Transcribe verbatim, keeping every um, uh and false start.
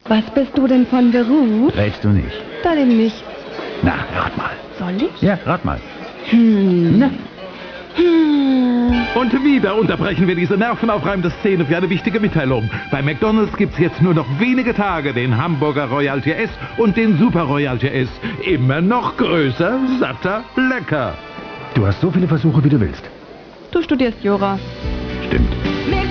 Was bist du denn von Beruf? Rätst du nicht? Dann eben nicht. Na, rat mal. Soll ich? Ja, rat mal. Hm. Na. Hm. Und wieder unterbrechen wir diese nervenaufreibende Szene für eine wichtige Mitteilung. Bei McDonald's gibt's jetzt nur noch wenige Tage den Hamburger Royal T S und den Super Royal T S. Immer noch größer, satter, lecker. Du hast so viele Versuche, wie du willst. Du studierst Jura. Stimmt.